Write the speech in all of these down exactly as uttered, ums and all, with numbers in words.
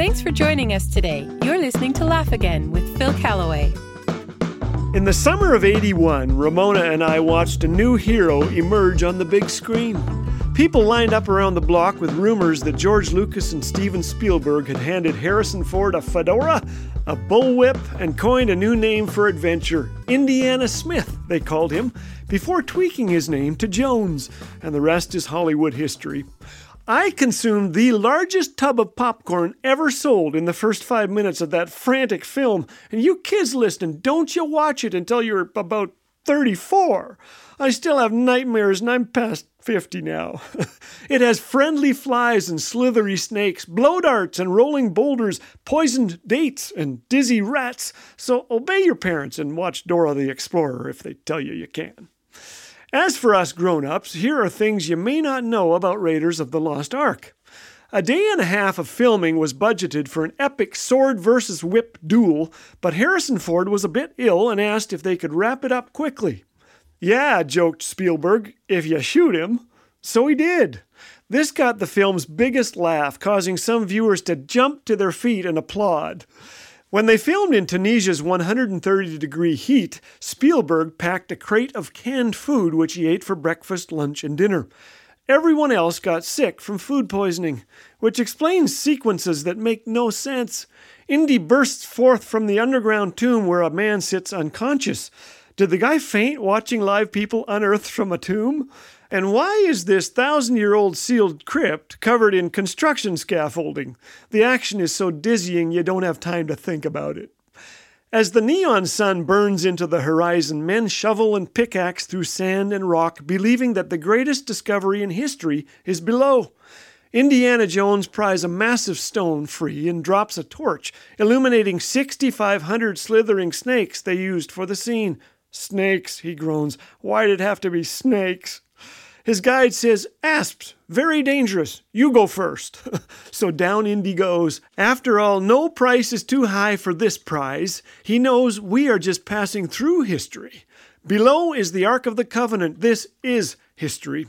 Thanks for joining us today. You're listening to Laugh Again with Phil Callaway. In the summer of eighty-one, Ramona and I watched a new hero emerge on the big screen. People lined up around the block with rumors that George Lucas and Steven Spielberg had handed Harrison Ford a fedora, a bullwhip, and coined a new name for adventure. Indiana Smith, they called him, before tweaking his name to Jones, and the rest is Hollywood history. I consumed the largest tub of popcorn ever sold in the first five minutes of that frantic film, and you kids listening, don't you watch it until you're about thirty-four. I still have nightmares and I'm past fifty now. It has friendly flies and slithery snakes, blow darts and rolling boulders, poisoned dates and dizzy rats, so obey your parents and watch Dora the Explorer if they tell you you can. As for us grown-ups, here are things you may not know about Raiders of the Lost Ark. A day and a half of filming was budgeted for an epic sword versus whip duel, but Harrison Ford was a bit ill and asked if they could wrap it up quickly. Yeah, joked Spielberg, if you shoot him. So he did. This got the film's biggest laugh, causing some viewers to jump to their feet and applaud. When they filmed in Tunisia's one hundred thirty degree heat, Spielberg packed a crate of canned food which he ate for breakfast, lunch, and dinner. Everyone else got sick from food poisoning, which explains sequences that make no sense. Indy bursts forth from the underground tomb where a man sits unconscious. Did the guy faint watching live people unearthed from a tomb? And why is this thousand-year-old sealed crypt covered in construction scaffolding? The action is so dizzying you don't have time to think about it. As the neon sun burns into the horizon, men shovel and pickaxe through sand and rock, believing that the greatest discovery in history is below. Indiana Jones pries a massive stone free and drops a torch, illuminating sixty-five hundred slithering snakes they used for the scene. Snakes, he groans. Why'd it have to be snakes? His guide says, asps, very dangerous. You go first. So down Indy goes. After all, no price is too high for this prize. He knows we are just passing through history. Below is the Ark of the Covenant. This is history.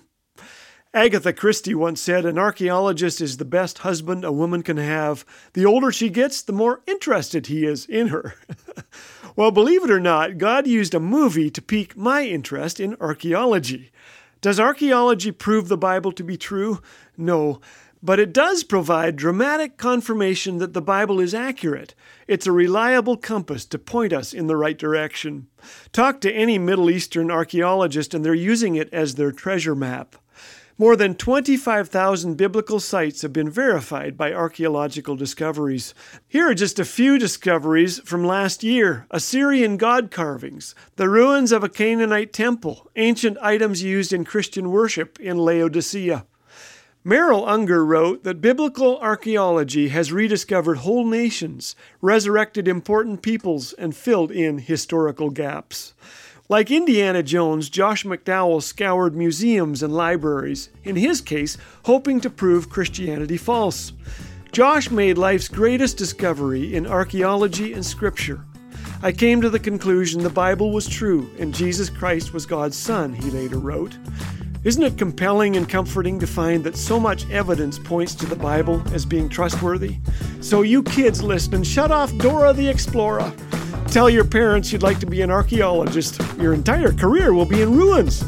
Agatha Christie once said, an archaeologist is the best husband a woman can have. The older she gets, the more interested he is in her. Well, believe it or not, God used a movie to pique my interest in archaeology. Does archaeology prove the Bible to be true? No, but it does provide dramatic confirmation that the Bible is accurate. It's a reliable compass to point us in the right direction. Talk to any Middle Eastern archaeologist and they're using it as their treasure map. More than twenty-five thousand biblical sites have been verified by archaeological discoveries. Here are just a few discoveries from last year. Assyrian god carvings, the ruins of a Canaanite temple, ancient items used in Christian worship in Laodicea. Merrill Unger wrote that biblical archaeology has rediscovered whole nations, resurrected important peoples, and filled in historical gaps. Like Indiana Jones, Josh McDowell scoured museums and libraries, in his case, hoping to prove Christianity false. Josh made life's greatest discovery in archaeology and scripture. I came to the conclusion the Bible was true and Jesus Christ was God's Son, he later wrote. Isn't it compelling and comforting to find that so much evidence points to the Bible as being trustworthy? So you kids listening, shut off Dora the Explorer. Tell your parents you'd like to be an archaeologist. Your entire career will be in ruins.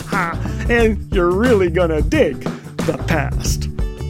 And you're really gonna dig the past.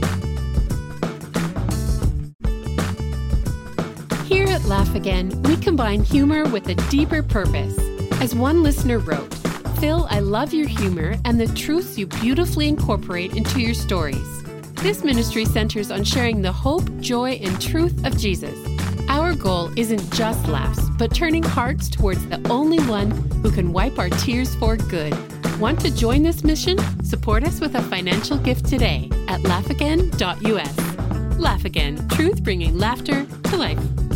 Here at Laugh Again, we combine humor with a deeper purpose. As one listener wrote, Phil, I love your humor and the truths you beautifully incorporate into your stories. This ministry centers on sharing the hope, joy, and truth of Jesus. Our goal isn't just laughs, but turning hearts towards the only one who can wipe our tears for good. Want to join this mission? Support us with a financial gift today at laugh again dot u s. Laugh Again, truth bringing laughter to life.